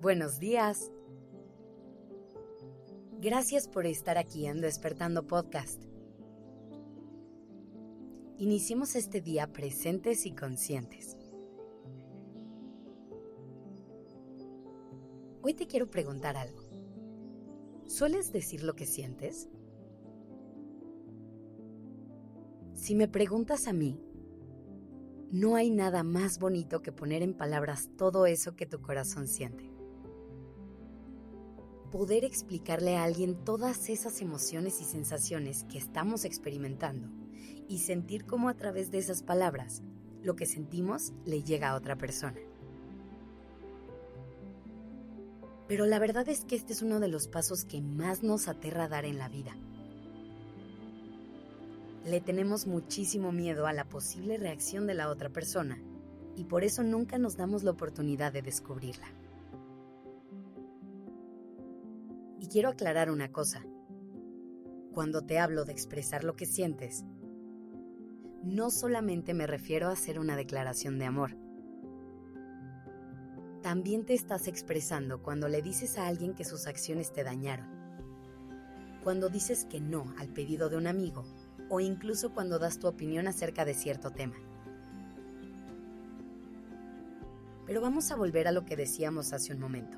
Buenos días. Gracias por estar aquí en Despertando Podcast. Iniciemos este día presentes y conscientes. Hoy te quiero preguntar algo. ¿Sueles decir lo que sientes? Si me preguntas a mí, no hay nada más bonito que poner en palabras todo eso que tu corazón siente. Poder explicarle a alguien todas esas emociones y sensaciones que estamos experimentando y sentir cómo a través de esas palabras lo que sentimos le llega a otra persona. Pero la verdad es que este es uno de los pasos que más nos aterra dar en la vida. Le tenemos muchísimo miedo a la posible reacción de la otra persona y por eso nunca nos damos la oportunidad de descubrirla. Y quiero aclarar una cosa. Cuando te hablo de expresar lo que sientes, no solamente me refiero a hacer una declaración de amor. También te estás expresando cuando le dices a alguien que sus acciones te dañaron. Cuando dices que no al pedido de un amigo o incluso cuando das tu opinión acerca de cierto tema. Pero vamos a volver a lo que decíamos hace un momento.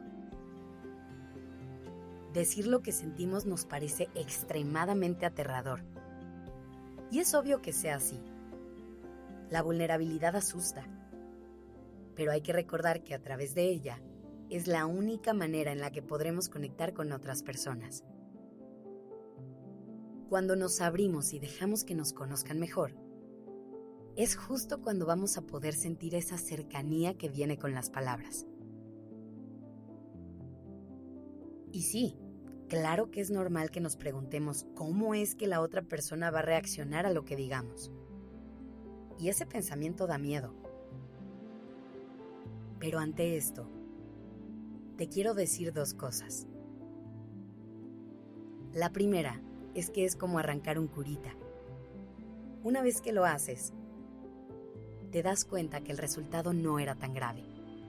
Decir lo que sentimos nos parece extremadamente aterrador. Y es obvio que sea así. La vulnerabilidad asusta. Pero hay que recordar que a través de ella es la única manera en la que podremos conectar con otras personas. Cuando nos abrimos y dejamos que nos conozcan mejor, es justo cuando vamos a poder sentir esa cercanía que viene con las palabras. Y sí, claro que es normal que nos preguntemos cómo es que la otra persona va a reaccionar a lo que digamos. Y ese pensamiento da miedo. Pero ante esto, te quiero decir dos cosas. La primera es que es como arrancar un curita. Una vez que lo haces, te das cuenta que el resultado no era tan grave.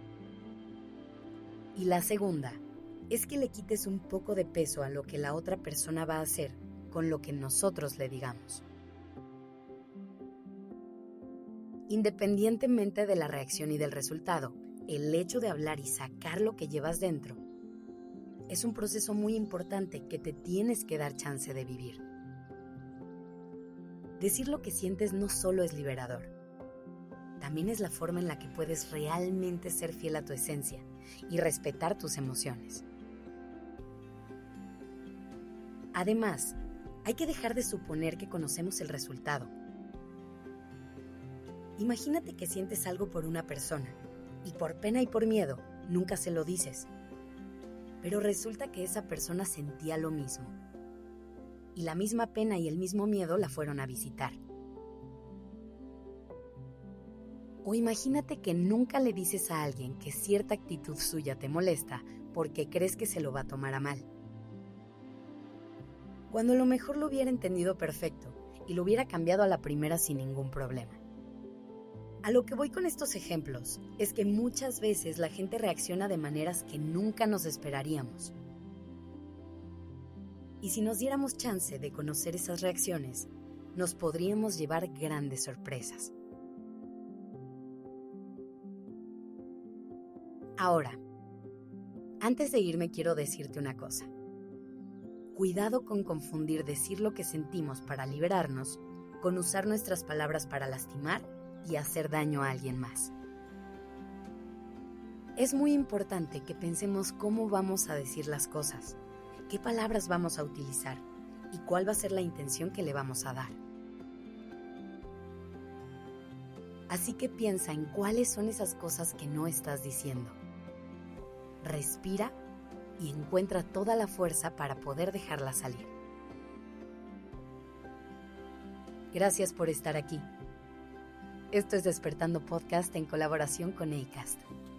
Y la segunda es que le quites un poco de peso a lo que la otra persona va a hacer con lo que nosotros le digamos. Independientemente de la reacción y del resultado, el hecho de hablar y sacar lo que llevas dentro es un proceso muy importante que te tienes que dar chance de vivir. Decir lo que sientes no solo es liberador, también es la forma en la que puedes realmente ser fiel a tu esencia y respetar tus emociones. Además, hay que dejar de suponer que conocemos el resultado. Imagínate que sientes algo por una persona y por pena y por miedo nunca se lo dices. Pero resulta que esa persona sentía lo mismo. Y la misma pena y el mismo miedo la fueron a visitar. O imagínate que nunca le dices a alguien que cierta actitud suya te molesta porque crees que se lo va a tomar a mal. Cuando a lo mejor lo hubiera entendido perfecto y lo hubiera cambiado a la primera sin ningún problema. A lo que voy con estos ejemplos es que muchas veces la gente reacciona de maneras que nunca nos esperaríamos. Y si nos diéramos chance de conocer esas reacciones, nos podríamos llevar grandes sorpresas. Ahora, antes de irme quiero decirte una cosa. Cuidado con confundir decir lo que sentimos para liberarnos con usar nuestras palabras para lastimar y hacer daño a alguien más. Es muy importante que pensemos cómo vamos a decir las cosas, qué palabras vamos a utilizar y cuál va a ser la intención que le vamos a dar. Así que piensa en cuáles son esas cosas que no estás diciendo. Respira y encuentra toda la fuerza para poder dejarla salir. Gracias por estar aquí. Esto es Despertando Podcast en colaboración con Acast.